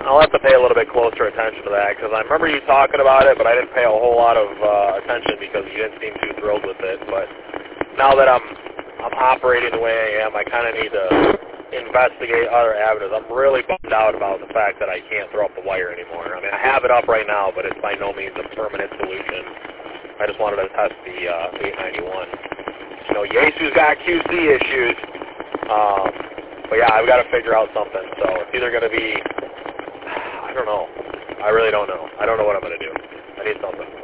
I'll have to pay a little bit closer attention to that, because I remember you talking about it, but I didn't pay a whole lot of attention because you didn't seem too thrilled with it. But now that I'm operating the way I am, I kind of need to investigate other avenues. I'm really bummed out about the fact that I can't throw up the wire anymore. I mean, I have it up right now, but it's by no means a permanent solution. I just wanted to test the 891. You know, Yaesu's got QC issues. But yeah, I've got to figure out something. So it's either going to be, I don't know. I really don't know. I don't know what I'm going to do. I need something.